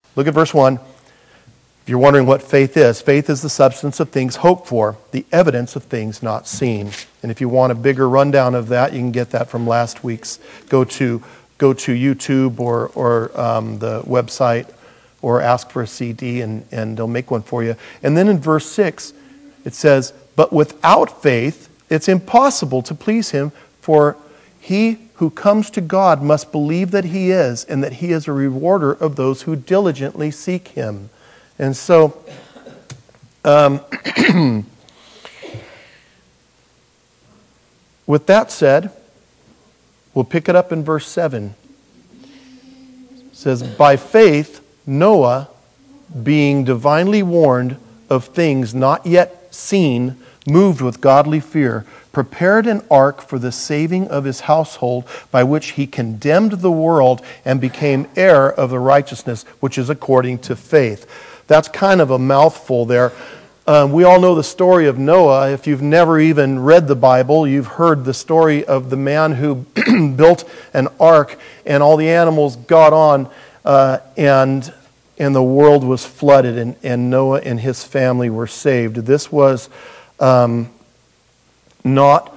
Look at verse 1. If you're wondering what faith is the substance of things hoped for, the evidence of things not seen. And if you want a bigger rundown of that, you can get that from last week's. Go to YouTube or the website, or ask for a CD and they'll make one for you. And then in verse 6, it says, but without faith, it's impossible to please him, for he who comes to God must believe that he is, and that he is a rewarder of those who diligently seek him. And so, with that said, we'll pick it up in verse 7. It says, by faith, Noah, being divinely warned of things not yet seen, moved with godly fear, prepared an ark for the saving of his household, by which he condemned the world and became heir of the righteousness which is according to faith. That's kind of a mouthful there. We all know the story of Noah. If you've never even read the Bible, you've heard the story of the man who built an ark, and all the animals got on, and the world was flooded, and Noah and his family were saved. This was not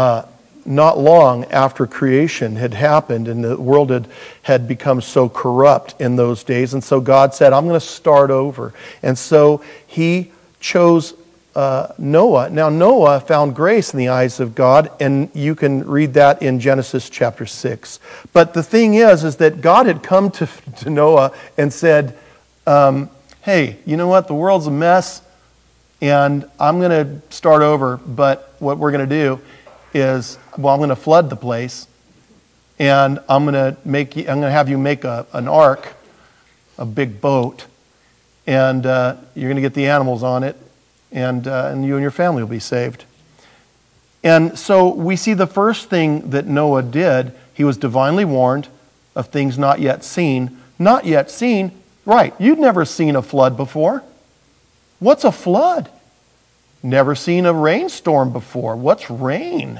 long after creation had happened, and the world had become so corrupt in those days. And so God said, I'm going to start over. And so he chose Noah. Now Noah found grace in the eyes of God, and you can read that in Genesis chapter 6. But the thing is that God had come to Noah and said, hey, you know what? The world's a mess, and I'm going to start over. But what we're going to do is, I'm going to flood the place, and I'm going to have you make an ark, a big boat, and you're going to get the animals on it, and you and your family will be saved. And so we see the first thing that Noah did, he was divinely warned of things not yet seen. Not yet seen, right, you'd never seen a flood before. What's a flood? Never seen a rainstorm before. What's rain?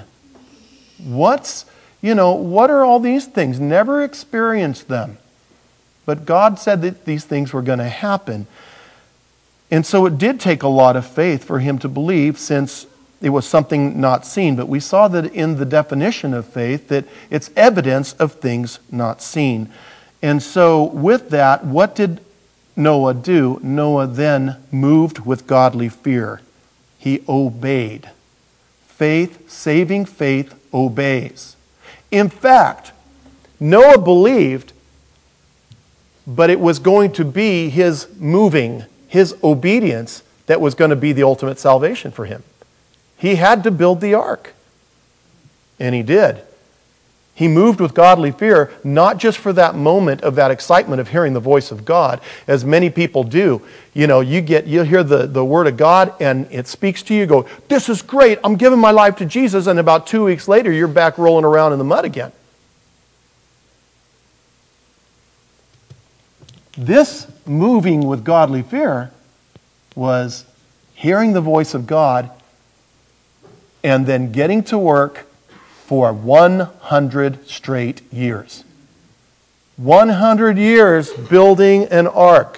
What are all these things? Never experienced them. But God said that these things were going to happen. And so it did take a lot of faith for him to believe, since it was something not seen. But we saw that in the definition of faith, that it's evidence of things not seen. And so with that, what did Noah do? Noah then moved with godly fear. He obeyed. Faith, saving faith, obeys. In fact, Noah believed, but it was going to be his moving, his obedience, that was going to be the ultimate salvation for him. He had to build the ark. And he did. He moved with godly fear, not just for that moment of that excitement of hearing the voice of God, as many people do. You'll hear the word of God, and it speaks to you. You go, this is great, I'm giving my life to Jesus, and about 2 weeks later, you're back rolling around in the mud again. This moving with godly fear was hearing the voice of God and then getting to work for 100 straight years. 100 years building an ark.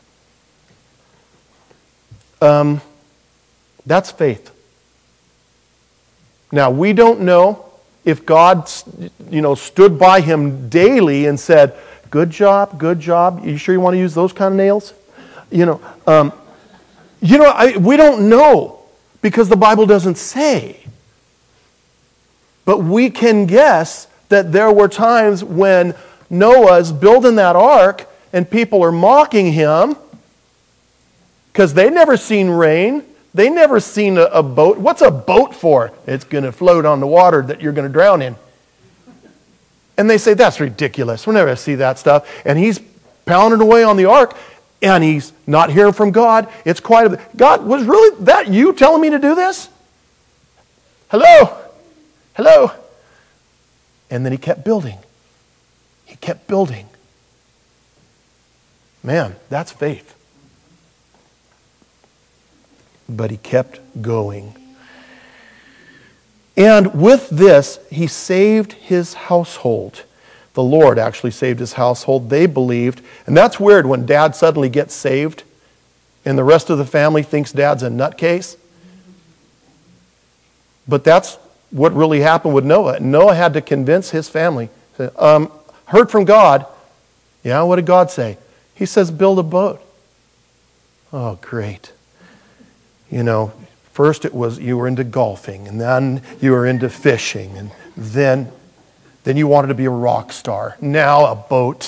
That's faith. Now, we don't know if God, stood by him daily and said, good job, good job. You sure you want to use those kind of nails? We don't know, because the Bible doesn't say. But we can guess that there were times when Noah's building that ark and people are mocking him because they've never seen rain. They never seen a boat. What's a boat for? It's going to float on the water that you're going to drown in. And they say, that's ridiculous. We're never going to see that stuff. And he's pounding away on the ark, and he's not hearing from God. It's quite God, was really that you telling me to do this? Hello? Hello? And then he kept building. He kept building. Man, that's faith. But he kept going. And with this, he saved his household. The Lord actually saved his household. They believed. And that's weird when Dad suddenly gets saved and the rest of the family thinks Dad's a nutcase. But that's what really happened with Noah. Noah had to convince his family. Heard from God. Yeah, what did God say? He says, build a boat. Oh, great. First it was you were into golfing, and then you were into fishing, and then you wanted to be a rock star. Now a boat.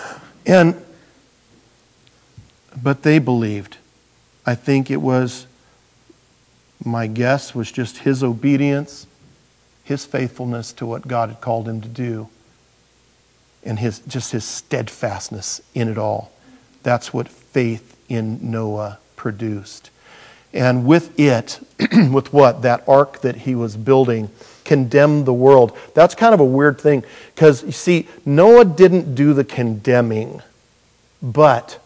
But they believed. I think it was, my guess was just his obedience, his faithfulness to what God had called him to do, and his steadfastness in it all. That's what faith in Noah produced. And with it, with what? That ark that he was building, condemned the world. That's kind of a weird thing, because you see, Noah didn't do the condemning, but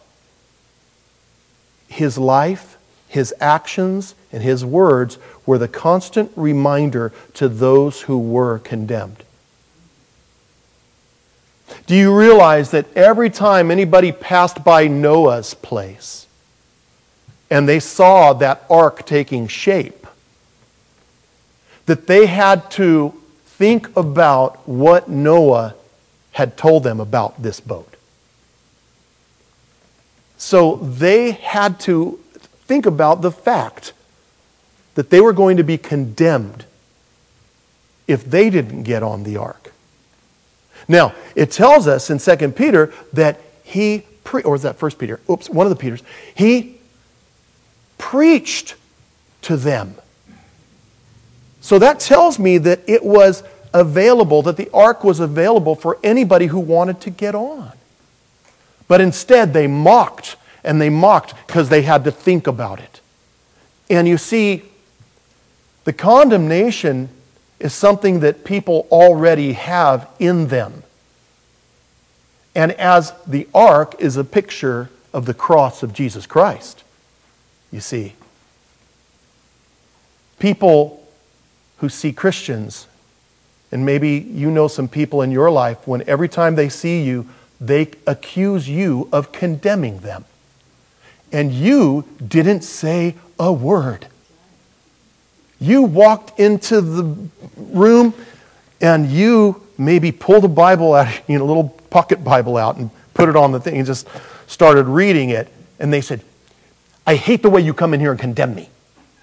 his life, his actions, and his words were the constant reminder to those who were condemned. Do you realize that every time anybody passed by Noah's place and they saw that ark taking shape, that they had to think about what Noah had told them about this boat? So they had to think about the fact that they were going to be condemned if they didn't get on the ark. Now, it tells us in 2 Peter that or is that 1 Peter? One of the Peters. He preached to them. So that tells me that it was available, that the ark was available for anybody who wanted to get on. But instead they mocked, and they mocked because they had to think about it. And you see, the condemnation is something that people already have in them. And as the ark is a picture of the cross of Jesus Christ, you see. People who see Christians, and maybe you know some people in your life, when every time they see you, they accuse you of condemning them. And you didn't say a word. You walked into the room and you maybe pulled a Bible out, a little pocket Bible out, and put it on the thing and just started reading it. And they said, I hate the way you come in here and condemn me.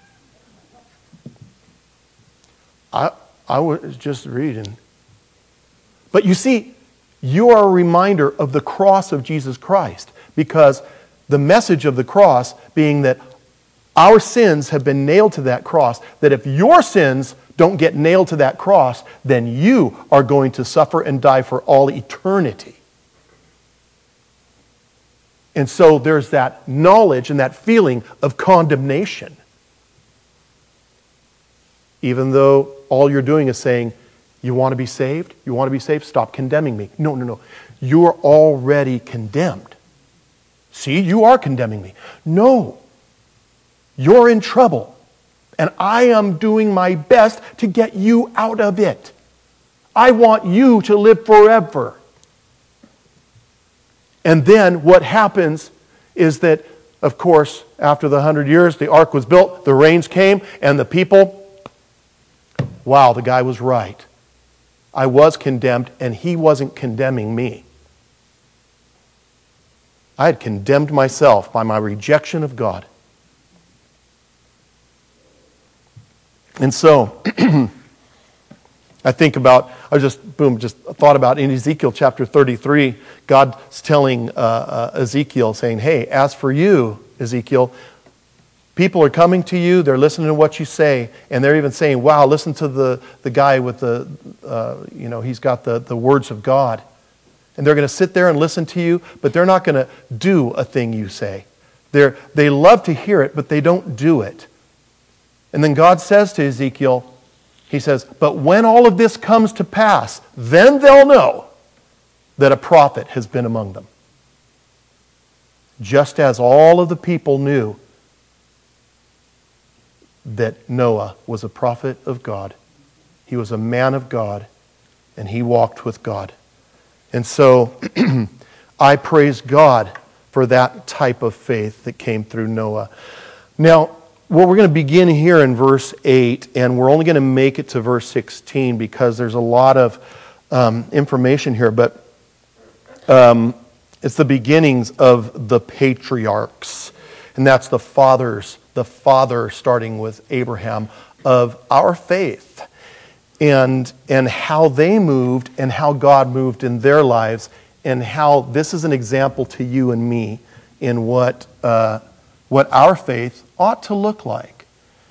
I was just reading. But you see, you are a reminder of the cross of Jesus Christ, because the message of the cross being that our sins have been nailed to that cross, that if your sins don't get nailed to that cross, then you are going to suffer and die for all eternity. And so there's that knowledge and that feeling of condemnation. Even though all you're doing is saying, you want to be saved? You want to be saved? Stop condemning me. No. You're already condemned. See, you are condemning me. No. You're in trouble. And I am doing my best to get you out of it. I want you to live forever. And then what happens is that, of course, after the 100 years, the ark was built, the rains came, and the people, wow, the guy was right. I was condemned, and he wasn't condemning me. I had condemned myself by my rejection of God. And so, I thought about in Ezekiel chapter 33, God's telling Ezekiel, saying, hey, as for you, Ezekiel, people are coming to you, they're listening to what you say, and they're even saying, wow, listen to the guy with he's got the words of God. And they're going to sit there and listen to you, but they're not going to do a thing you say. They love to hear it, but they don't do it. And then God says to Ezekiel, he says, but when all of this comes to pass, then they'll know that a prophet has been among them. Just as all of the people knew that Noah was a prophet of God. He was a man of God, and he walked with God. And so I praise God for that type of faith that came through Noah. Now, well, we're going to begin here in verse 8, and we're only going to make it to verse 16 because there's a lot of information here, but it's the beginnings of the patriarchs, and that's the father starting with Abraham of our faith, and how they moved and how God moved in their lives, and how this is an example to you and me in what our faith ought to look like.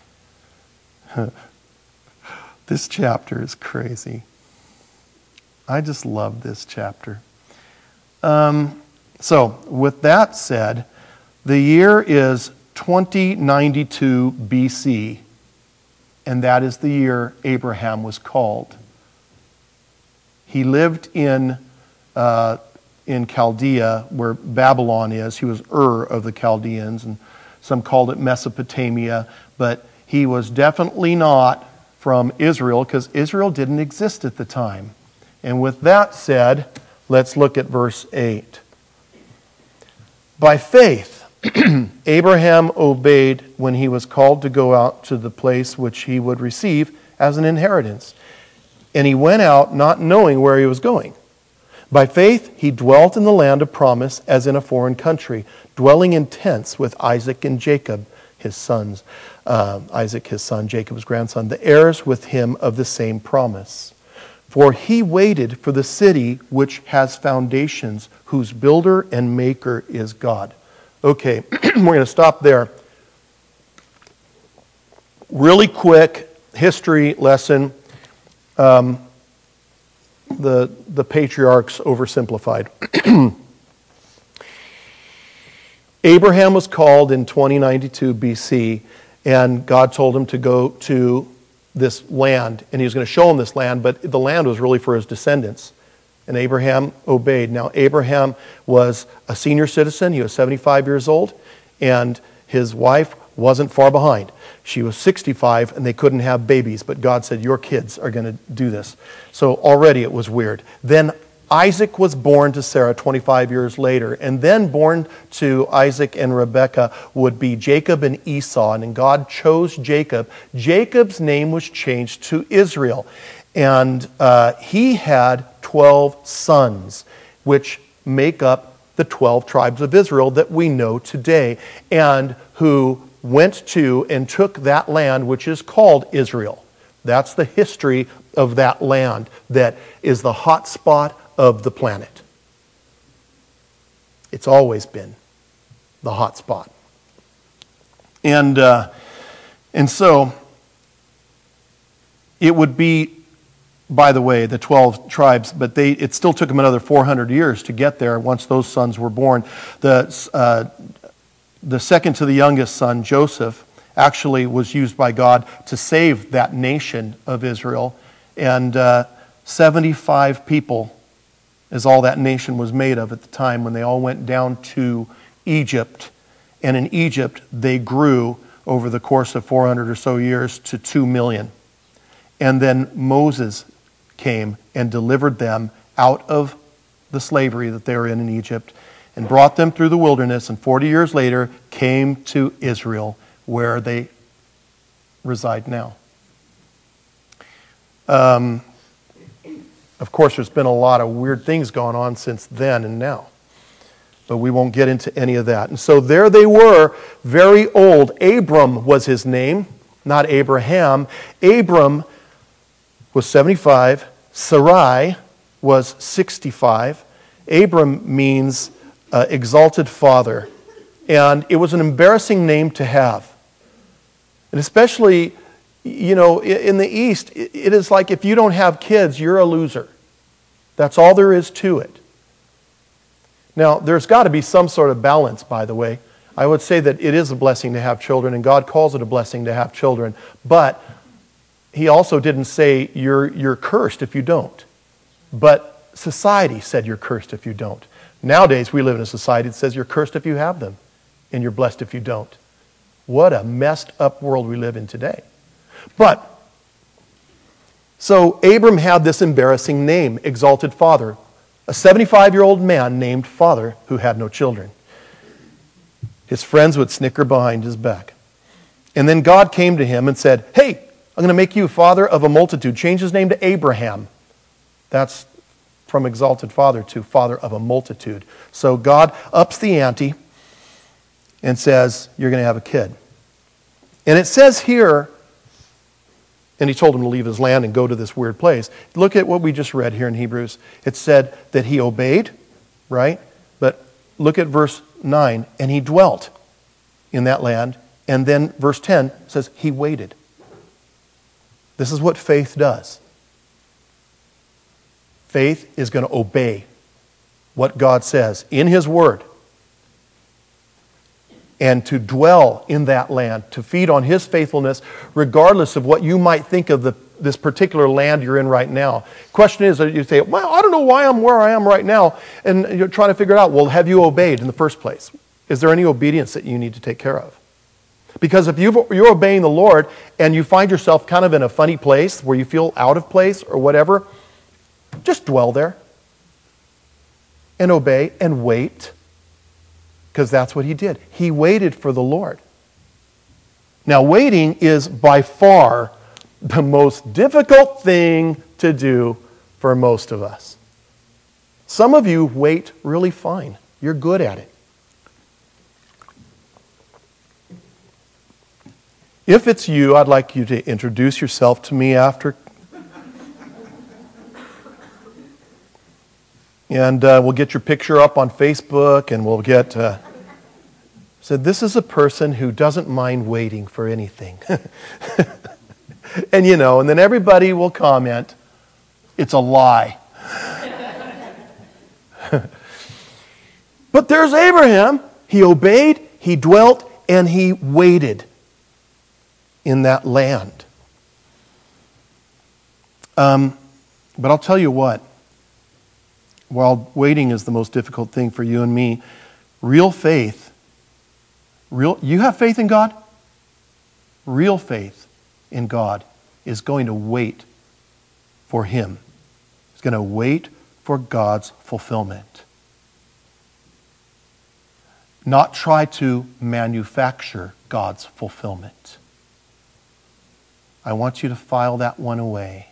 This chapter is crazy. I just love this chapter. So, with that said, the year is 2092 BC, and that is the year Abraham was called. He lived in Chaldea, where Babylon is. He was Ur of the Chaldeans, and some called it Mesopotamia, but he was definitely not from Israel, because Israel didn't exist at the time. And with that said, let's look at verse 8. By faith, Abraham obeyed when he was called to go out to the place which he would receive as an inheritance. And he went out not knowing where he was going. By faith, he dwelt in the land of promise as in a foreign country, dwelling in tents with Isaac and Jacob, his sons. Isaac, his son, Jacob, his grandson, the heirs with him of the same promise. For he waited for the city which has foundations, whose builder and maker is God. Okay, we're going to stop there. Really quick history lesson. The patriarchs oversimplified. Abraham was called in 2092 BC, and God told him to go to this land, and he was going to show him this land, but the land was really for his descendants. And Abraham obeyed. Now, Abraham was a senior citizen. He was 75 years old, and his wife wasn't far behind. She was 65, and they couldn't have babies, but God said, your kids are going to do this. So already it was weird. Then Isaac was born to Sarah 25 years later, and then born to Isaac and Rebekah would be Jacob and Esau, and God chose Jacob. Jacob's name was changed to Israel, and he had 12 sons, which make up the 12 tribes of Israel that we know today, and who went to and took that land which is called Israel. That's the history of that land that is the hot spot of the planet. It's always been the hot spot. And so it would be, by the way, the 12 tribes, but it still took them another 400 years to get there once those sons were born. The second to the youngest son, Joseph, actually was used by God to save that nation of Israel. And 75 people is all that nation was made of at the time when they all went down to Egypt. And in Egypt, they grew over the course of 400 or so years to 2 million. And then Moses came and delivered them out of the slavery that they were in Egypt and brought them through the wilderness, and 40 years later came to Israel, where they reside now. Of course, there's been a lot of weird things going on since then and now, but we won't get into any of that. And so there they were, very old. Abram was his name, not Abraham. Abram was 75. Sarai was 65. Abram means exalted father. And it was an embarrassing name to have. And especially, you know, in the East, it is like if you don't have kids, you're a loser. That's all there is to it. Now, there's got to be some sort of balance, by the way. I would say that it is a blessing to have children, and God calls it a blessing to have children. But He also didn't say you're cursed if you don't. But society said you're cursed if you don't. Nowadays, we live in a society that says you're cursed if you have them, and you're blessed if you don't. What a messed up world we live in today. So Abram had this embarrassing name, exalted father. A 75-year-old man named Father who had no children. His friends would snicker behind his back. And then God came to him and said, hey, I'm going to make you father of a multitude. Change his name to Abraham. That's from exalted father to father of a multitude. So God ups the ante and says, you're going to have a kid. And it says here, and he told him to leave his land and go to this weird place. Look at what we just read here in Hebrews. It said that he obeyed, right? But look at verse 9, and he dwelt in that land. And then verse 10 says he waited. This is what faith does. Faith is going to obey what God says in his word. And to dwell in that land, to feed on his faithfulness, regardless of what you might think of this particular land you're in right now. Question is, you say, well, I don't know why I'm where I am right now. And you're trying to figure it out. Well, have you obeyed in the first place? Is there any obedience that you need to take care of? Because if you're obeying the Lord and you find yourself kind of in a funny place where you feel out of place or whatever, just dwell there and obey and wait, because that's what he did. He waited for the Lord. Now, waiting is by far the most difficult thing to do for most of us. Some of you wait really fine. You're good at it. If it's you, I'd like you to introduce yourself to me after. And we'll get your picture up on Facebook, and we'll get... said, this is a person who doesn't mind waiting for anything. And and then everybody will comment, it's a lie. But there's Abraham. He obeyed, he dwelt, and he waited in that land. But I'll tell you what, while waiting is the most difficult thing for you and me, real faith, you have faith in God? Real faith in God is going to wait for him. It's going to wait for God's fulfillment. Not try to manufacture God's fulfillment. I want you to file that one away.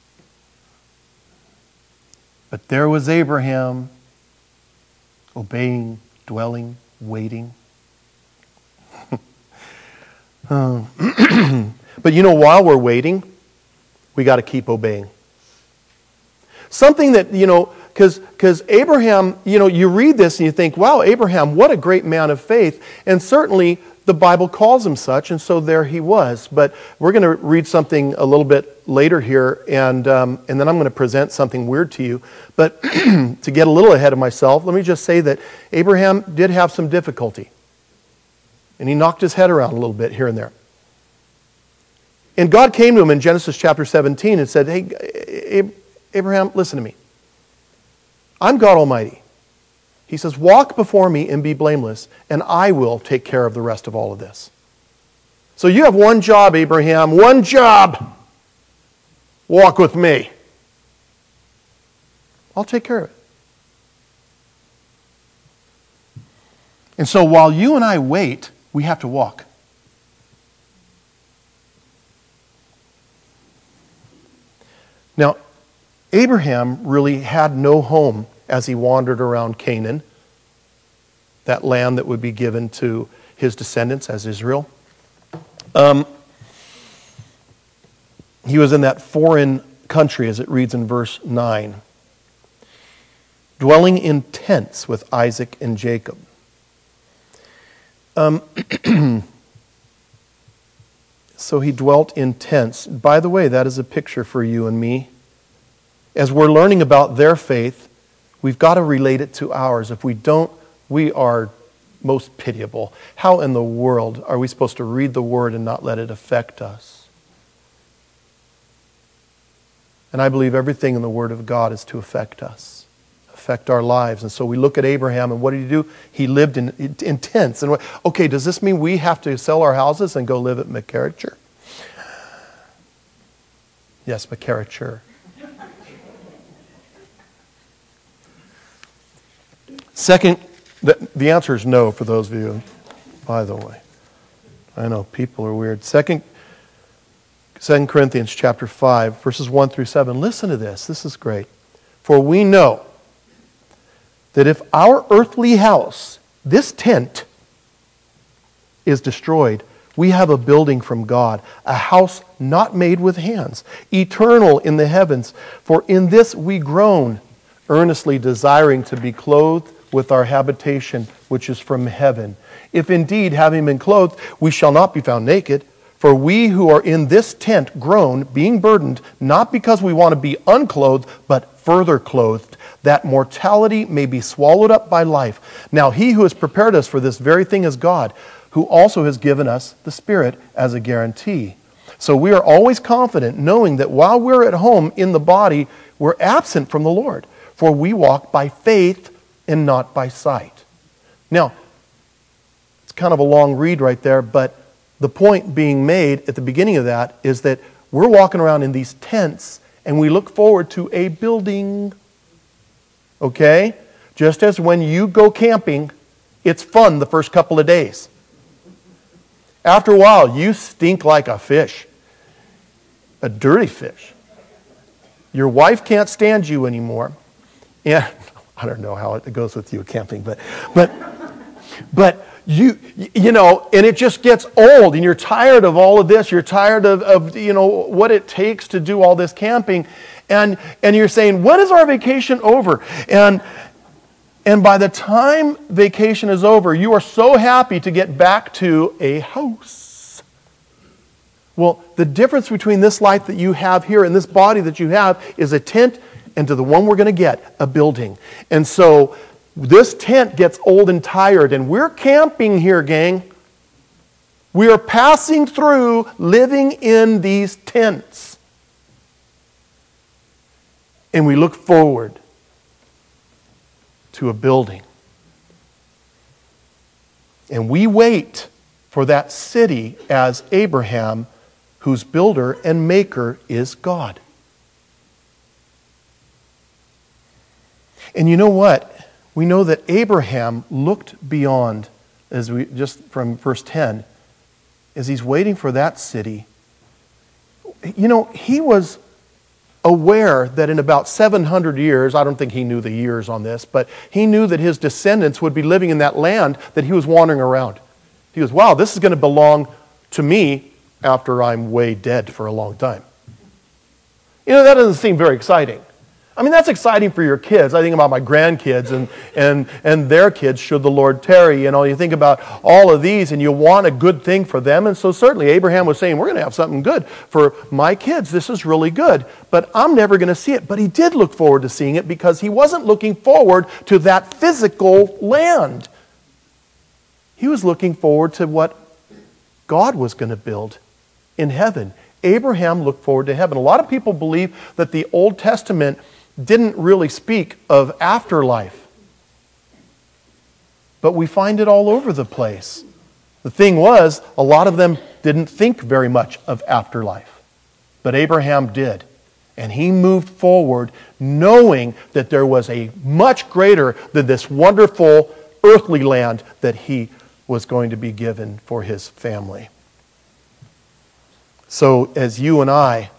But there was Abraham, obeying, dwelling, waiting. But while we're waiting, we got to keep obeying. Something that, because Abraham, you read this and you think, wow, Abraham, what a great man of faith. And certainly the Bible calls him such, and so there he was. But we're going to read something a little bit later here, and then I'm going to present something weird to you. But to get a little ahead of myself, let me just say that Abraham did have some difficulty. And he knocked his head around a little bit here and there. And God came to him in Genesis chapter 17 and said, hey, Abraham, listen to me. I'm God Almighty. He says, walk before me and be blameless, and I will take care of the rest of all of this. So you have one job, Abraham, one job. Walk with me. I'll take care of it. And so while you and I wait, we have to walk. Now, Abraham really had no home as he wandered around Canaan, that land that would be given to his descendants as Israel. He was in that foreign country, as it reads in verse 9, dwelling in tents with Isaac and Jacob. So he dwelt in tents. By the way, that is a picture for you and me. As we're learning about their faith, we've got to relate it to ours. If we don't, we are most pitiable. How in the world are we supposed to read the Word and not let it affect us? And I believe everything in the Word of God is to affect us, affect our lives. And so we look at Abraham, and what did he do? He lived in tents. And okay, does this mean we have to sell our houses and go live at McCarricher? Yes, McCarricher. Second, the answer is no for those of you, by the way. I know, people are weird. Second Corinthians chapter 5, verses 1 through 7. Listen to this. This is great. For we know that if our earthly house, this tent, is destroyed, we have a building from God, a house not made with hands, eternal in the heavens. For in this we groan, earnestly desiring to be clothed with our habitation, which is from heaven. If indeed, having been clothed, we shall not be found naked. For we who are in this tent groan, being burdened, not because we want to be unclothed, but further clothed, that mortality may be swallowed up by life. Now he who has prepared us for this very thing is God, who also has given us the Spirit as a guarantee. So we are always confident, knowing that while we're at home in the body, we're absent from the Lord. For we walk by faith and not by sight. Now, it's kind of a long read right there, but the point being made at the beginning of that is that we're walking around in these tents and we look forward to a building. Okay? Just as when you go camping, it's fun the first couple of days. After a while, you stink like a fish. A dirty fish. Your wife can't stand you anymore. Yeah, I don't know how it goes with you camping, but you know, and it just gets old, and you're tired of all of this. You're tired of you know what it takes to do all this camping, and you're saying, when is our vacation over? And by the time vacation is over, you are so happy to get back to a house. Well, the difference between this life that you have here and this body that you have is a tent, and to the one we're going to get, a building. And so this tent gets old and tired, and we're camping here, gang. We are passing through, living in these tents. And we look forward to a building. And we wait for that city as Abraham, whose builder and maker is God. And you know what? We know that Abraham looked beyond, as we just from verse 10, as he's waiting for that city. You know, he was aware that in about 700 years, I don't think he knew the years on this, but he knew that his descendants would be living in that land that he was wandering around. He goes, wow, this is going to belong to me after I'm way dead for a long time. You know, that doesn't seem very exciting. I mean, that's exciting for your kids. I think about my grandkids and their kids, should the Lord tarry. You know, you think about all of these and you want a good thing for them. And so certainly Abraham was saying, we're going to have something good for my kids. This is really good. But I'm never going to see it. But he did look forward to seeing it because he wasn't looking forward to that physical land. He was looking forward to what God was going to build in heaven. Abraham looked forward to heaven. A lot of people believe that the Old Testament didn't really speak of afterlife. But we find it all over the place. The thing was, a lot of them didn't think very much of afterlife. But Abraham did. And he moved forward knowing that there was a much greater than this wonderful earthly land that he was going to be given for his family. So as you and I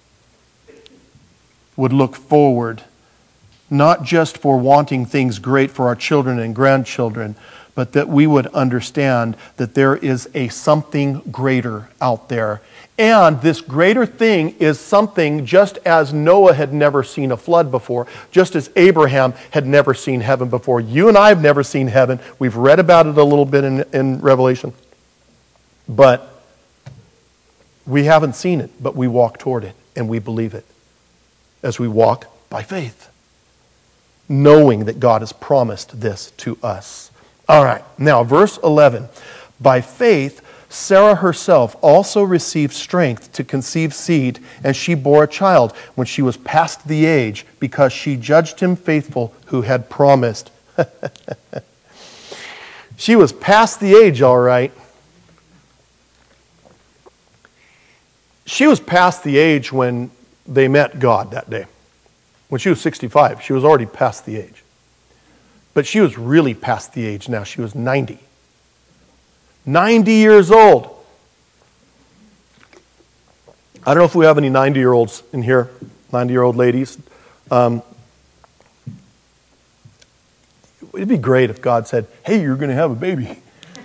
would look forward, not just for wanting things great for our children and grandchildren, but that we would understand that there is a something greater out there. And this greater thing is something just as Noah had never seen a flood before, just as Abraham had never seen heaven before. You and I have never seen heaven. We've read about it a little bit in Revelation. But we haven't seen it, but we walk toward it and we believe it as we walk by faith, knowing that God has promised this to us. All right, now verse 11. By faith, Sarah herself also received strength to conceive seed, and she bore a child when she was past the age, because she judged him faithful who had promised. She was past the age, all right. She was past the age when they met God that day. When she was 65, she was already past the age. But she was really past the age now. She was 90. 90 years old. I don't know if we have any 90-year-olds in here, 90-year-old ladies. It'd be great if God said, hey, you're going to have a baby.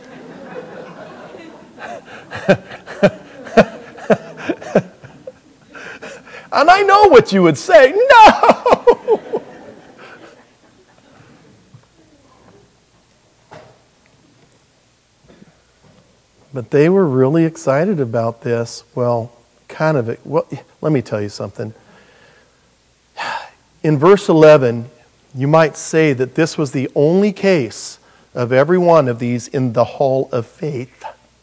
And I know what you would say. No! But they were really excited about this. Well, let me tell you something. In verse 11, you might say that this was the only case of every one of these in the hall of faith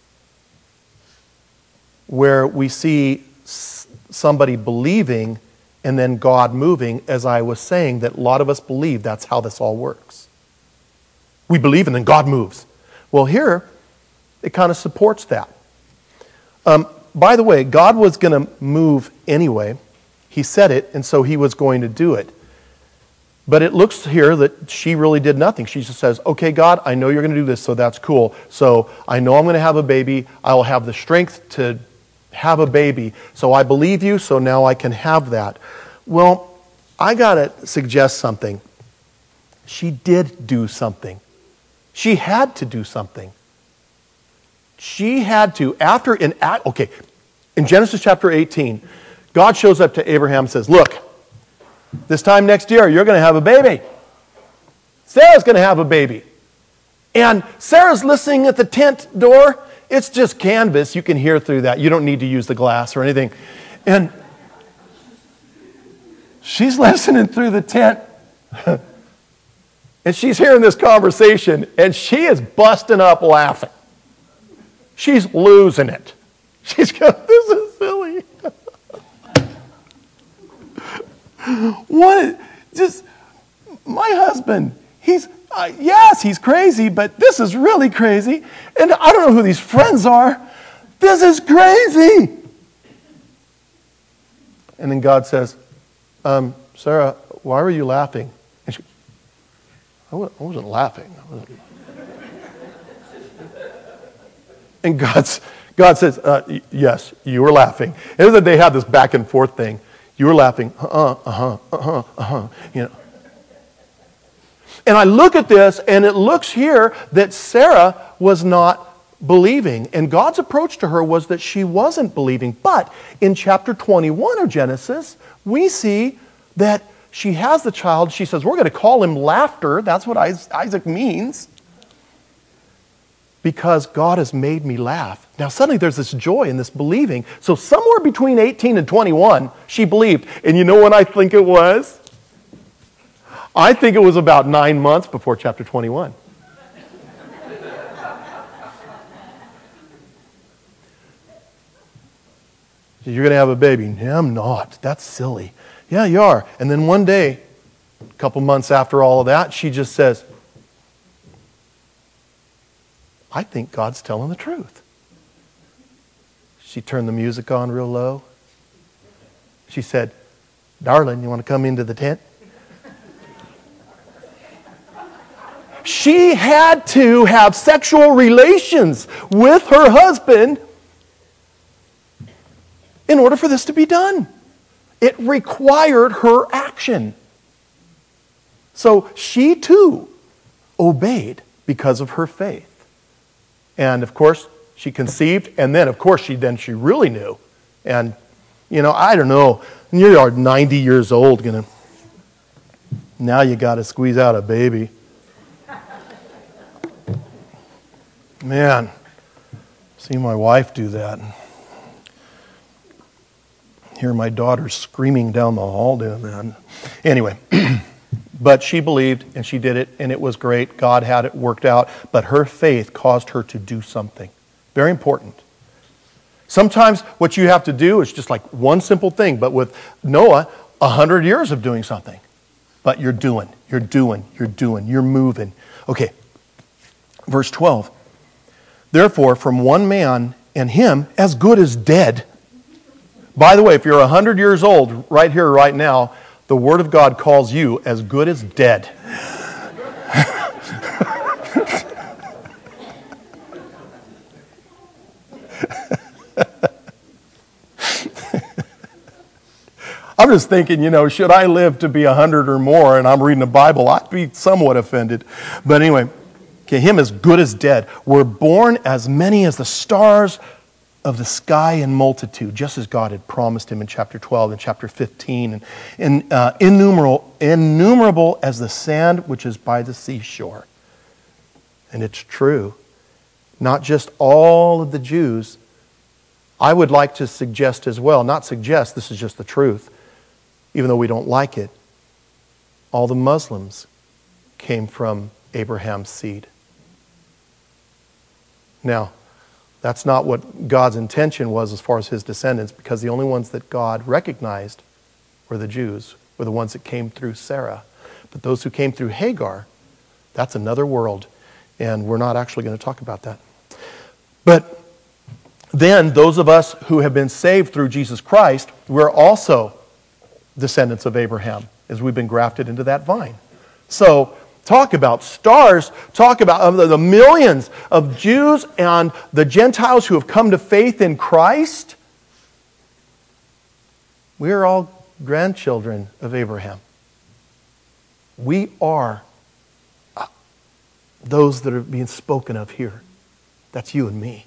where we see somebody believing and then God moving, as I was saying, that a lot of us believe that's how this all works. We believe and then God moves. Well, here, it kind of supports that. By the way, God was going to move anyway. He said it, and so he was going to do it. But it looks here that she really did nothing. She just says, okay, God, I know you're going to do this, so that's cool. So I know I'm going to have a baby. I will have the strength to have a baby. So I believe you, so now I can have that. Well, I got to suggest something. She did do something. She had to do something. She had to, in Genesis chapter 18, God shows up to Abraham and says, look, this time next year, you're going to have a baby. Sarah's going to have a baby. And Sarah's listening at the tent door. It's just canvas. You can hear through that. You don't need to use the glass or anything. And she's listening through the tent. And she's hearing this conversation. And she is busting up laughing. She's losing it. She's going, this is silly. What? Just, my husband, he's crazy, but this is really crazy. And I don't know who these friends are. This is crazy. And then God says, Sarah, why were you laughing? And she, I wasn't laughing. And God says, yes, you were laughing. And then they had this back and forth thing. You were laughing, you know. And I look at this, and it looks here that Sarah was not believing. And God's approach to her was that she wasn't believing. But in chapter 21 of Genesis, we see that she has the child. She says, we're going to call him Laughter. That's what Isaac means. Because God has made me laugh. Now suddenly there's this joy and this believing. So somewhere between 18 and 21, she believed. And you know what I think it was? I think it was about 9 months before chapter 21. You're going to have a baby. Yeah, I'm not. That's silly. Yeah, you are. And then one day, a couple months after all of that, she just says, I think God's telling the truth. She turned the music on real low. She said, darling, you want to come into the tent? She had to have sexual relations with her husband in order for this to be done. It required her action. So she too obeyed because of her faith. And of course, she conceived, and then of course she really knew. And, you know, I don't know, you are 90 years old, now you got to squeeze out a baby. Man, see my wife do that. Hear my daughter screaming down the hall doing that. Anyway, but she believed and she did it and it was great. God had it worked out, but her faith caused her to do something. Very important. Sometimes what you have to do is just like one simple thing, but with Noah, 100 years of doing something. But you're moving. Okay, verse 12. Therefore, from one man and him as good as dead. By the way, if you're 100 years old right here, right now, the Word of God calls you as good as dead. I'm just thinking, should I live to be 100 or more and I'm reading the Bible, I'd be somewhat offended. But anyway, him as good as dead. We're born as many as the stars of the sky in multitude, just as God had promised him in chapter 12 and chapter 15, and innumerable as the sand which is by the seashore. And it's true. Not just all of the Jews. I would like to suggest as well, not suggest, this is just the truth, even though we don't like it, all the Muslims came from Abraham's seed. Now, that's not what God's intention was as far as his descendants, because the only ones that God recognized were the Jews, were the ones that came through Sarah. But those who came through Hagar, that's another world, and we're not actually going to talk about that. But then those of us who have been saved through Jesus Christ, we're also descendants of Abraham, as we've been grafted into that vine. So, talk about stars, talk about the millions of Jews and the Gentiles who have come to faith in Christ. We are all grandchildren of Abraham. We are those that are being spoken of here. That's you and me.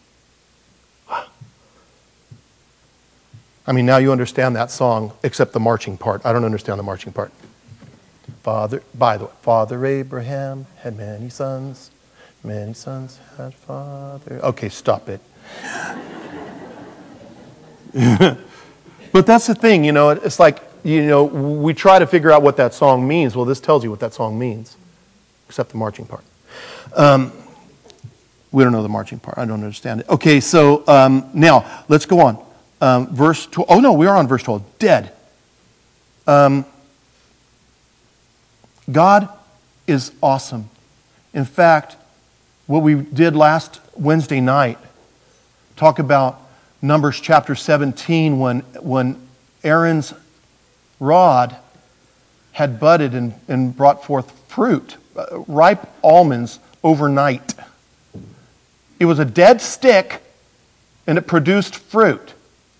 I mean, now you understand that song, except the marching part. I don't understand the marching part. Father Abraham had many sons had father. Okay, stop it. But that's the thing, it's like, we try to figure out what that song means. Well, this tells you what that song means, except the marching part. We don't know the marching part. I don't understand it. Okay, so now, let's go on. Verse 12. Oh, no, we are on verse 12. Dead. God is awesome. In fact, what we did last Wednesday night, talk about Numbers chapter 17 when Aaron's rod had budded and brought forth fruit, ripe almonds overnight. It was a dead stick and it produced fruit.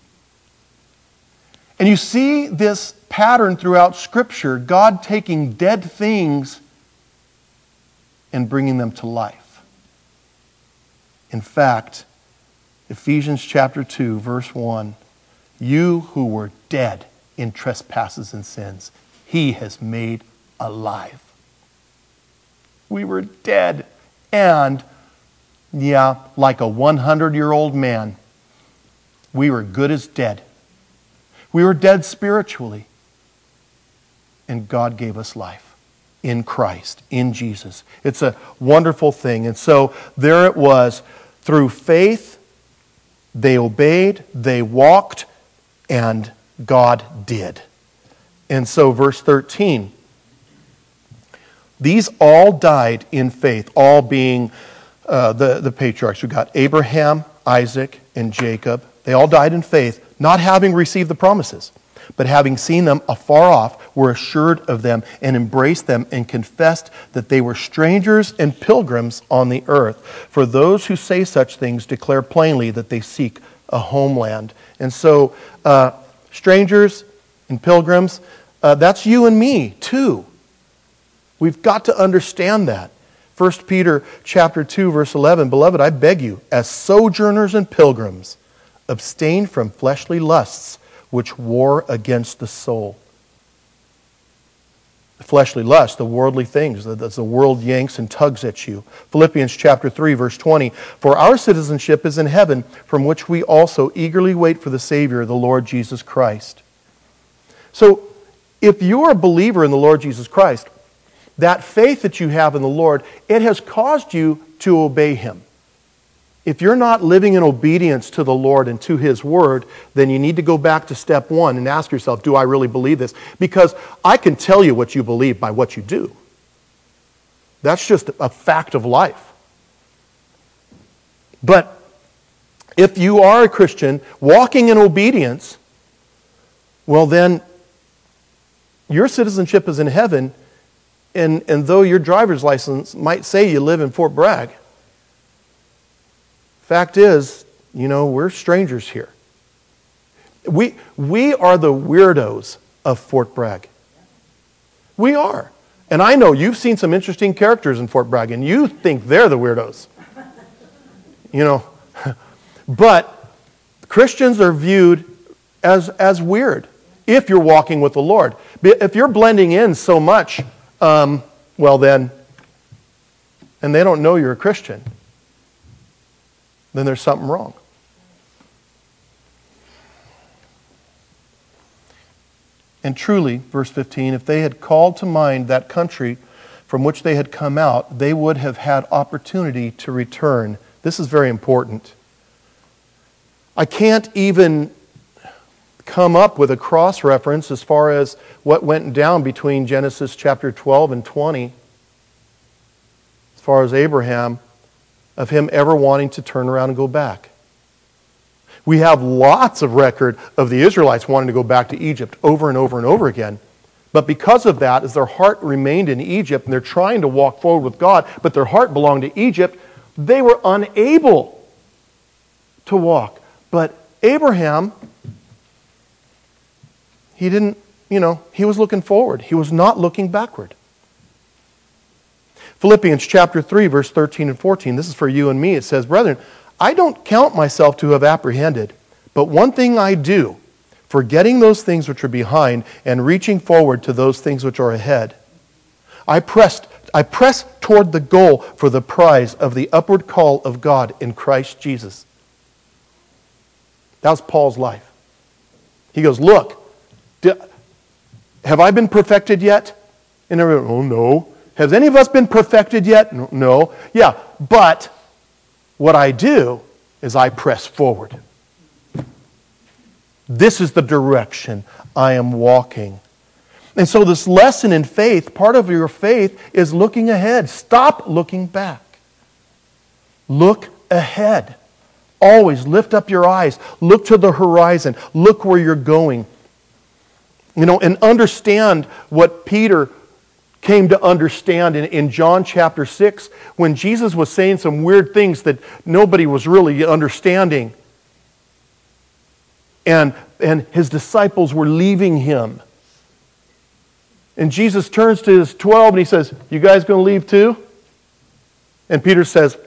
And you see this pattern throughout Scripture, God taking dead things and bringing them to life. In fact, Ephesians chapter 2, verse 1, you who were dead in trespasses and sins, He has made alive. We were dead and, like a 100-year-old man, we were good as dead. We were dead spiritually. And God gave us life in Christ, in Jesus. It's a wonderful thing. And so there it was. Through faith, they obeyed, they walked, and God did. And so verse 13. These all died in faith, all being the patriarchs. We've got Abraham, Isaac, and Jacob. They all died in faith, not having received the promises, but having seen them afar off, were assured of them and embraced them and confessed that they were strangers and pilgrims on the earth. For those who say such things declare plainly that they seek a homeland. And so, strangers and pilgrims, that's you and me too. We've got to understand that. 1 Peter chapter 2, verse 11, Beloved, I beg you, as sojourners and pilgrims, abstain from fleshly lusts which war against the soul. The fleshly lust, the worldly things, the world yanks and tugs at you. Philippians chapter 3, verse 20, For our citizenship is in heaven, from which we also eagerly wait for the Savior, the Lord Jesus Christ. So, if you're a believer in the Lord Jesus Christ, that faith that you have in the Lord, it has caused you to obey Him. If you're not living in obedience to the Lord and to His Word, then you need to go back to step one and ask yourself, do I really believe this? Because I can tell you what you believe by what you do. That's just a fact of life. But if you are a Christian walking in obedience, well then, your citizenship is in heaven, and though your driver's license might say you live in Fort Bragg, fact is, we're strangers here. We are the weirdos of Fort Bragg. We are. And I know you've seen some interesting characters in Fort Bragg, and you think they're the weirdos. But Christians are viewed as weird if you're walking with the Lord. If you're blending in so much, well then, and they don't know you're a Christian, then there's something wrong. And truly, verse 15, if they had called to mind that country from which they had come out, they would have had opportunity to return. This is very important. I can't even come up with a cross-reference as far as what went down between Genesis chapter 12 and 20, as far as Abraham, of him ever wanting to turn around and go back. We have lots of record of the Israelites wanting to go back to Egypt over and over and over again. But because of that, as their heart remained in Egypt and they're trying to walk forward with God, but their heart belonged to Egypt, they were unable to walk. But Abraham, he didn't, he was looking forward. He was not looking backward. Philippians chapter 3, verse 13 and 14. This is for you and me. It says, "Brethren, I don't count myself to have apprehended, but one thing I do, forgetting those things which are behind and reaching forward to those things which are ahead. I press toward the goal for the prize of the upward call of God in Christ Jesus." That was Paul's life. He goes, look, have I been perfected yet? And everyone, oh no. Has any of us been perfected yet? No. Yeah, but what I do is I press forward. This is the direction I am walking. And so this lesson in faith, part of your faith is looking ahead. Stop looking back. Look ahead. Always lift up your eyes. Look to the horizon. Look where you're going. And understand what Peter came to understand in John chapter 6 when Jesus was saying some weird things that nobody was really understanding. And his disciples were leaving him. And Jesus turns to his 12 and he says, "You guys going to leave too?" And Peter says,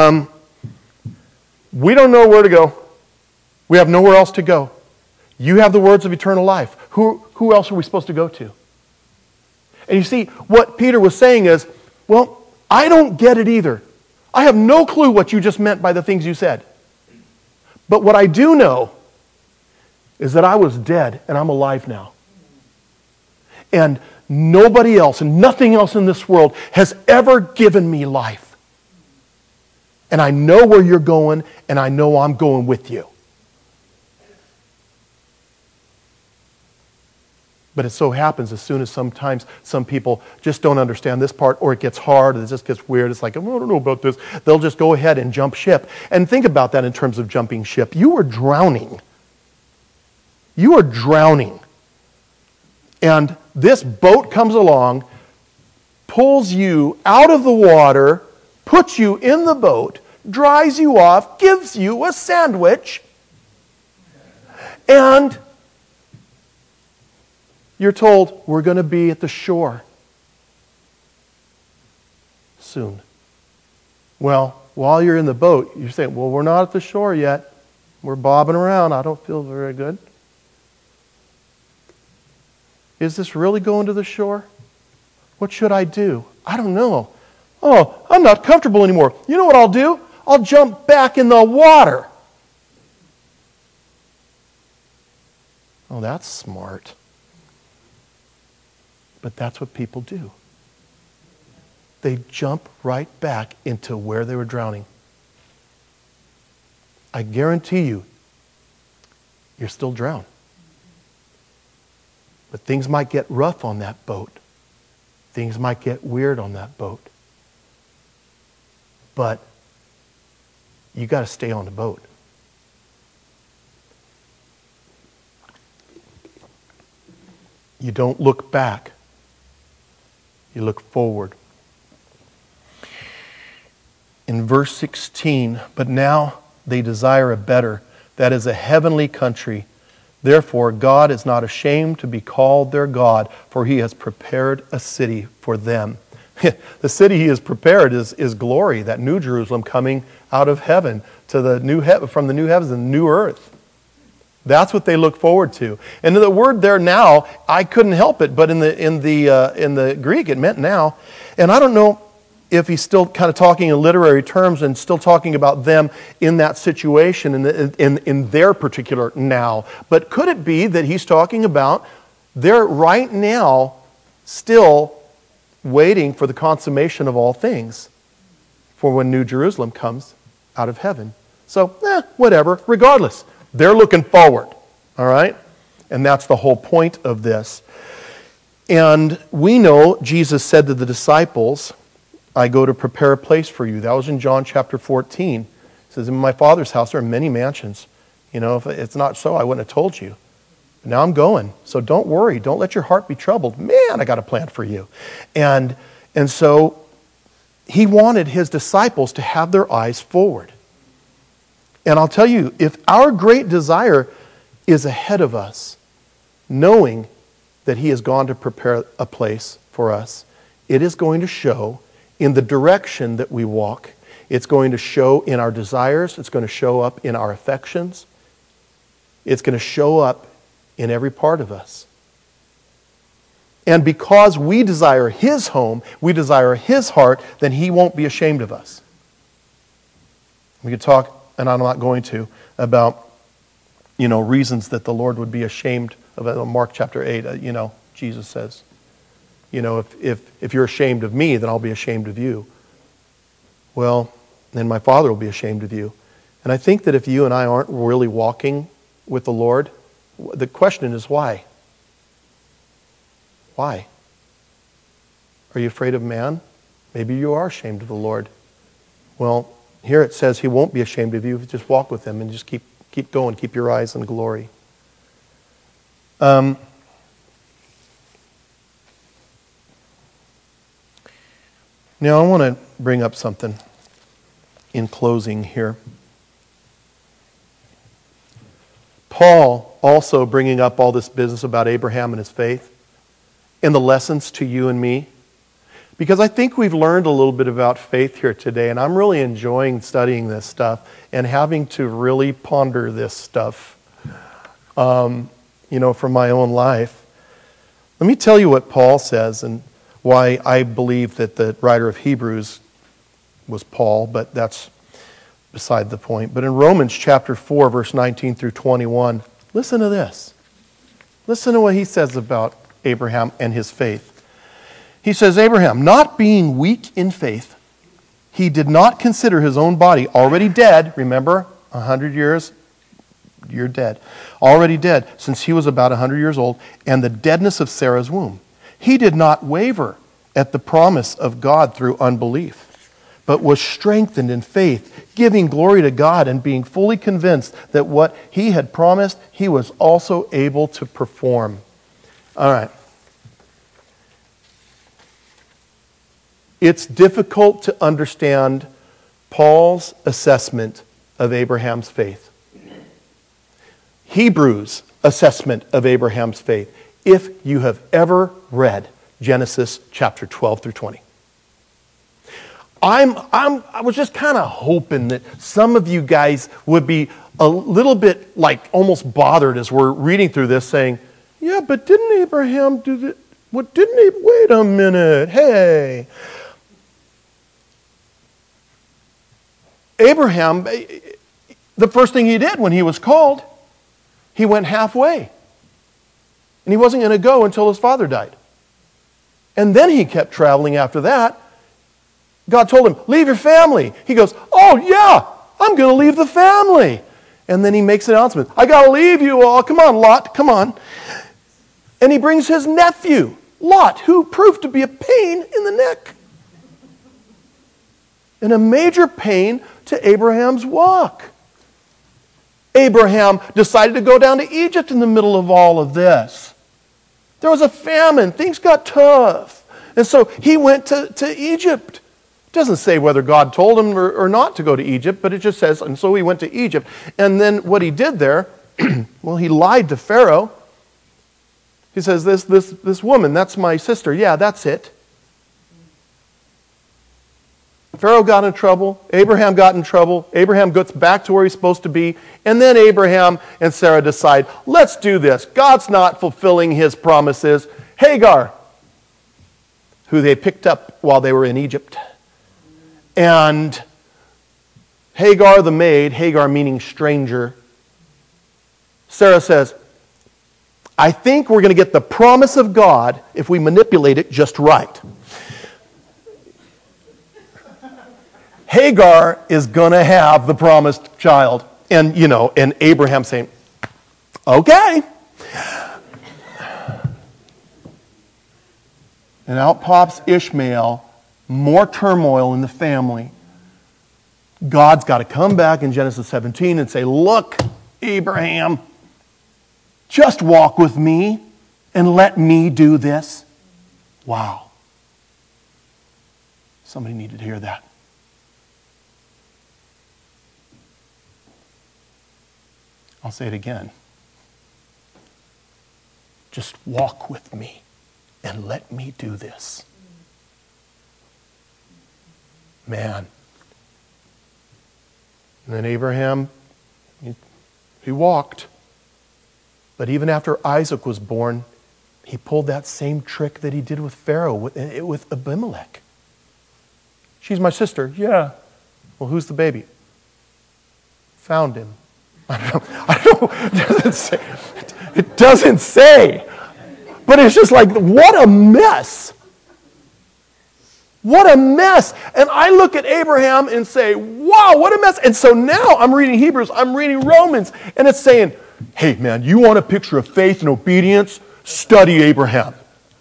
"We don't know where to go. We have nowhere else to go. You have the words of eternal life. Who else are we supposed to go to?" And you see, what Peter was saying is, well, I don't get it either. I have no clue what you just meant by the things you said. But what I do know is that I was dead and I'm alive now. And nobody else and nothing else in this world has ever given me life. And I know where you're going, and I know I'm going with you. But it so happens as soon as sometimes some people just don't understand this part, or it gets hard, or it just gets weird. It's like, oh, I don't know about this. They'll just go ahead and jump ship. And think about that in terms of jumping ship. You are drowning. You are drowning. And this boat comes along, pulls you out of the water, puts you in the boat, dries you off, gives you a sandwich, and you're told, we're going to be at the shore soon. Well, while you're in the boat, you're saying, well, we're not at the shore yet. We're bobbing around. I don't feel very good. Is this really going to the shore? What should I do? I don't know. Oh, I'm not comfortable anymore. You know what I'll do? I'll jump back in the water. Oh, that's smart. But that's what people do. They jump right back into where they were drowning. I guarantee you, you're still drowned. But things might get rough on that boat. Things might get weird on that boat. But you got to stay on the boat. You don't look back. You look forward. In verse 16, but now they desire a better, that is a heavenly country. Therefore, God is not ashamed to be called their God, for he has prepared a city for them. The city he has prepared is glory, that new Jerusalem coming out of heaven to the from the new heavens and the new earth. That's what they look forward to. And the word there now, I couldn't help it, but in the Greek it meant now. And I don't know if he's still kind of talking in literary terms and still talking about them in that situation, in their particular now. But could it be that he's talking about they're right now still waiting for the consummation of all things for when New Jerusalem comes out of heaven? So, whatever. Regardless, they're looking forward. All right? And that's the whole point of this. And we know Jesus said to the disciples, I go to prepare a place for you. That was in John chapter 14. He says, in my Father's house there are many mansions. If it's not so, I wouldn't have told you. But now I'm going. So don't worry. Don't let your heart be troubled. Man, I got a plan for you. And so he wanted his disciples to have their eyes forward. And I'll tell you, if our great desire is ahead of us, knowing that he has gone to prepare a place for us, it is going to show in the direction that we walk. It's going to show in our desires. It's going to show up in our affections. It's going to show up in every part of us. And because we desire his home, we desire his heart, then he won't be ashamed of us. We could talk, and I'm not going to, about reasons that the Lord would be ashamed of it. Mark chapter 8, Jesus says, if you're ashamed of me, then I'll be ashamed of you. Well, then my Father will be ashamed of you. And I think that if you and I aren't really walking with the Lord, the question is why? Why? Are you afraid of man? Maybe you are ashamed of the Lord. Well, here it says he won't be ashamed of you. Just walk with him and just keep going. Keep your eyes on glory. Now, I want to bring up something in closing here. Paul also bringing up all this business about Abraham and his faith and the lessons to you and me. Because I think we've learned a little bit about faith here today, and I'm really enjoying studying this stuff and having to really ponder this stuff, from my own life. Let me tell you what Paul says and why I believe that the writer of Hebrews was Paul, but that's beside the point. But in Romans chapter 4, verse 19 through 21, listen to this. Listen to what he says about Abraham and his faith. He says, Abraham, not being weak in faith, he did not consider his own body already dead. Remember, 100 years, you're dead. Already dead, since he was about 100 years old, and the deadness of Sarah's womb. He did not waver at the promise of God through unbelief, but was strengthened in faith, giving glory to God and being fully convinced that what he had promised, he was also able to perform. All right. It's difficult to understand Paul's assessment of Abraham's faith. Hebrews' assessment of Abraham's faith, if you have ever read Genesis chapter 12 through 20. I was just kind of hoping that some of you guys would be a little bit like almost bothered as we're reading through this saying, yeah, but didn't Abraham do that? What didn't he? Wait a minute. Hey. Abraham, the first thing he did when he was called, he went halfway. And he wasn't going to go until his father died. And then he kept traveling after that. God told him, leave your family. He goes, oh yeah, I'm going to leave the family. And then he makes an announcement, I got to leave you all. Come on, Lot, come on. And he brings his nephew, Lot, who proved to be a pain in the neck. And a major pain to Abraham's walk. Abraham decided to go down to Egypt in the middle of all of this. There was a famine. Things got tough. And so he went to Egypt It doesn't say whether God told him or not to go to Egypt, but it just says, and so he went to Egypt. And then what he did there, well, he lied to Pharaoh. He says, this woman, that's my sister. Yeah, that's it. Pharaoh got in trouble. Abraham got in trouble. Abraham gets back to where he's supposed to be. And then Abraham and Sarah decide, let's do this. God's not fulfilling his promises. Hagar, who they picked up while they were in Egypt. And Hagar the maid, Hagar meaning stranger, Sarah says, I think we're going to get the promise of God if we manipulate it just right. Hagar is going to have the promised child. And, and Abraham saying, okay. And out pops Ishmael, more turmoil in the family. God's got to come back in Genesis 17 and say, look, Abraham, just walk with me and let me do this. Wow. Somebody needed to hear that. I'll say it again. Just walk with me and let me do this. Man. And then Abraham, he walked. But even after Isaac was born, he pulled that same trick that he did with Pharaoh, with Abimelech. She's my sister. Yeah. Well, who's the baby? Found him. I don't know. It doesn't say. But it's just like, what a mess. What a mess. And I look at Abraham and say, wow, what a mess. And so now I'm reading Hebrews, I'm reading Romans, and it's saying, hey man, you want a picture of faith and obedience? Study Abraham.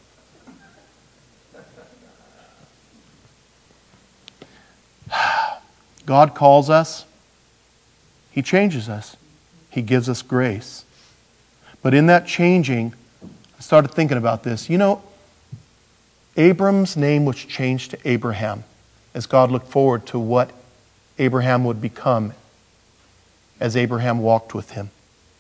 God calls us. He changes us. He gives us grace. But in that changing, I started thinking about this. Abram's name was changed to Abraham as God looked forward to what Abraham would become as Abraham walked with him.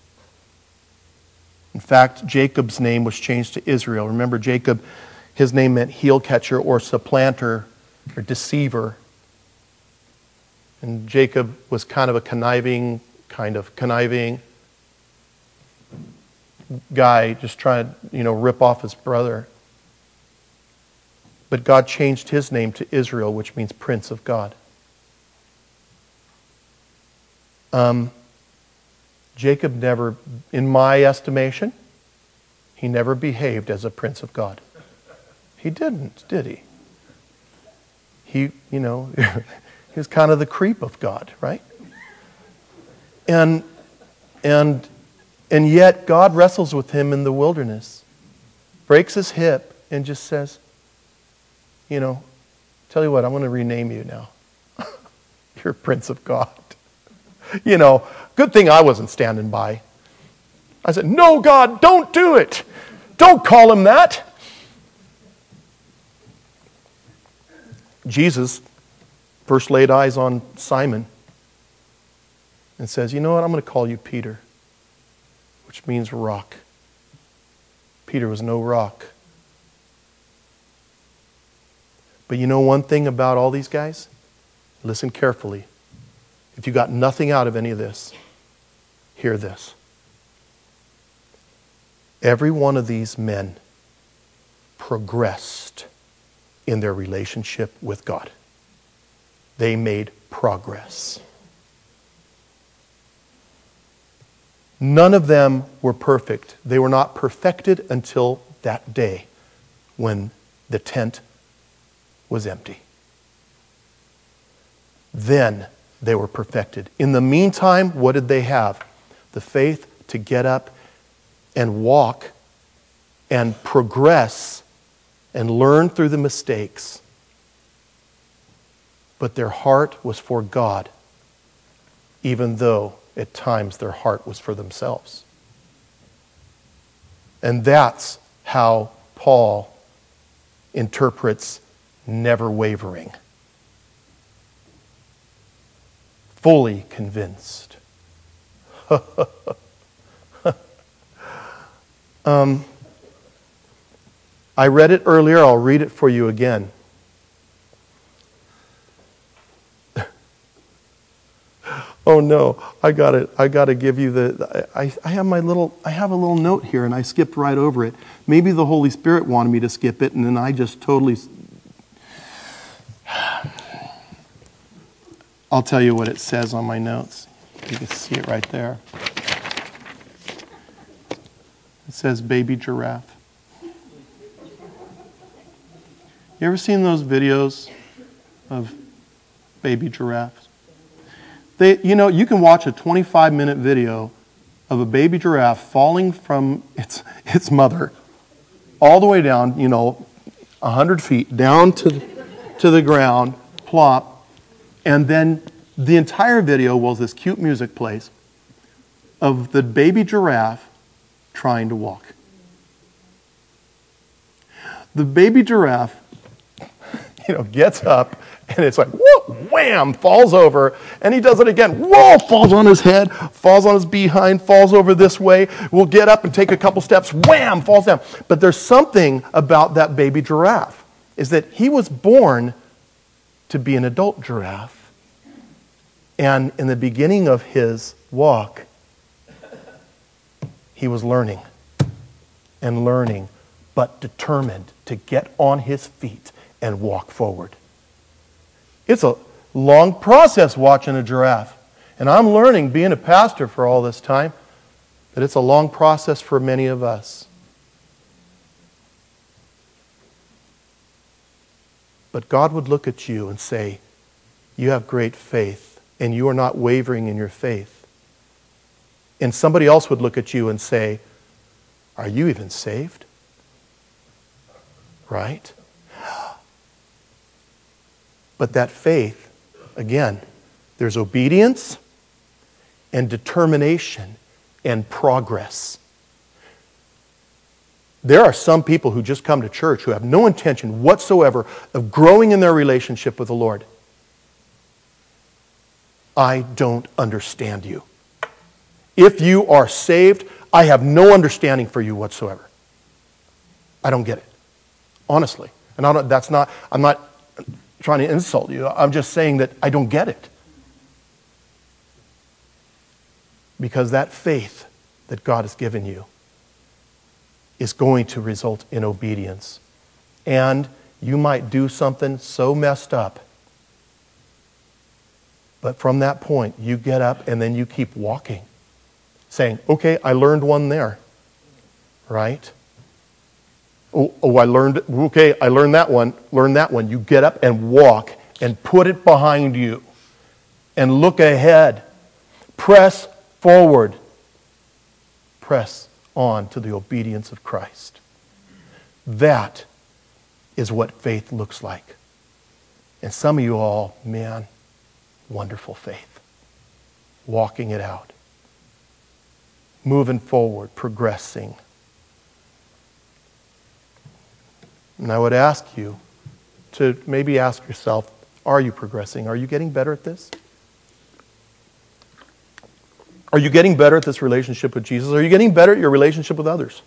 In fact, Jacob's name was changed to Israel. Remember, Jacob, his name meant heel catcher or supplanter or deceiver. And Jacob was kind of a conniving guy, just trying to, rip off his brother. But God changed his name to Israel, which means Prince of God. Jacob never, in my estimation, he never behaved as a Prince of God. He didn't, did he? He was kind of the creep of God, right? And yet God wrestles with him in the wilderness, breaks his hip, and just says, tell you what, I'm going to rename you now. You're Prince of God. Good thing I wasn't standing by. I said, no, God, don't do it. Don't call him that. Jesus first laid eyes on Simon and says, you know what, I'm going to call you Peter, which means rock. Peter was no rock. But you know one thing about all these guys? Listen carefully. If you got nothing out of any of this, hear this. Every one of these men progressed in their relationship with God. They made progress. None of them were perfect. They were not perfected until that day when the tent was empty. Then they were perfected. In the meantime, what did they have? The faith to get up and walk and progress and learn through the mistakes. But their heart was for God, even though at times their heart was for themselves. And that's how Paul interprets never wavering. fully convinced. I read it earlier. I'll read it for you again. Oh no, I got to give you I have a little note here and I skipped right over it. Maybe the Holy Spirit wanted me to skip it and then I just totally... I'll tell you what it says on my notes. You can see it right there. It says baby giraffe. You ever seen those videos of baby giraffes? You can watch a 25-minute video of a baby giraffe falling from its mother all the way down, 100 feet, down to the ground, plop, and then the entire video, while this cute music plays, of the baby giraffe trying to walk. The baby giraffe, gets up, and it's like, whoa, wham, falls over, and he does it again. Whoa, falls on his head, falls on his behind, falls over this way. We'll get up and take a couple steps, wham, falls down. But there's something about that baby giraffe, is that he was born to be an adult giraffe. And in the beginning of his walk, he was learning, but determined to get on his feet and walk forward. It's a long process watching a giraffe. And I'm learning, being a pastor for all this time, that it's a long process for many of us. But God would look at you and say, you have great faith, and you are not wavering in your faith. And somebody else would look at you and say, are you even saved? Right? But that faith, again, there's obedience and determination and progress. There are some people who just come to church who have no intention whatsoever of growing in their relationship with the Lord. I don't understand you. If you are saved, I have no understanding for you whatsoever. I don't get it. Honestly. And I'm not trying to insult you. I'm just saying that I don't get it. Because that faith that God has given you is going to result in obedience. And you might do something so messed up, but from that point, you get up and then you keep walking, saying, okay, I learned one there, right? I learned that one. You get up and walk and put it behind you and look ahead. Press forward. Press on to the obedience of Christ. That is what faith looks like. And some of you all, man, wonderful faith. Walking it out. Moving forward, progressing. And I would ask you to maybe ask yourself, are you progressing? Are you getting better at this? Are you getting better at this relationship with Jesus? Are you getting better at your relationship with others?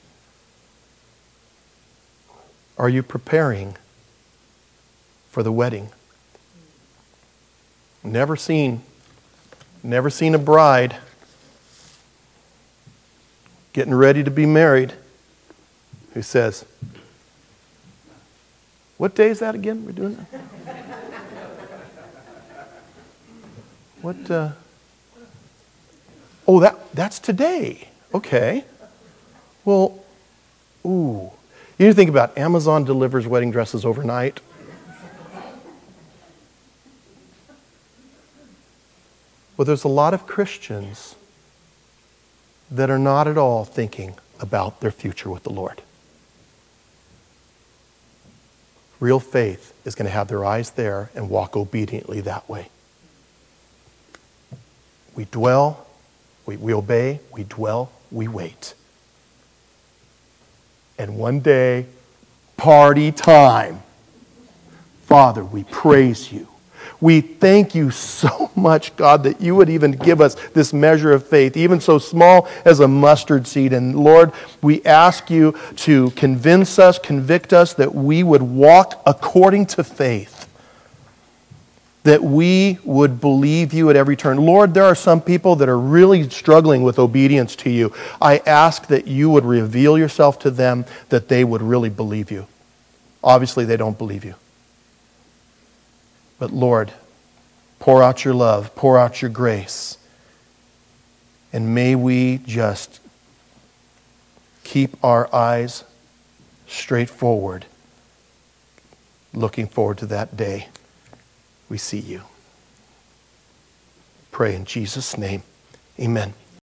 Are you preparing for the wedding? Never seen a bride getting ready to be married who says, what day is that again? We're doing that? What? That's today. Okay. Well, you need to think about Amazon delivers wedding dresses overnight. Well, there's a lot of Christians that are not at all thinking about their future with the Lord. Real faith is going to have their eyes there and walk obediently that way. We dwell, we obey, we dwell, we wait. And one day, party time. Father, we praise you. We thank you so much, God, that you would even give us this measure of faith, even so small as a mustard seed. And Lord, we ask you to convince us, convict us that we would walk according to faith, that we would believe you at every turn. Lord, there are some people that are really struggling with obedience to you. I ask that you would reveal yourself to them, that they would really believe you. Obviously, they don't believe you. But Lord, pour out your love, pour out your grace, and may we just keep our eyes straight forward, looking forward to that day we see you. Pray in Jesus' name. Amen.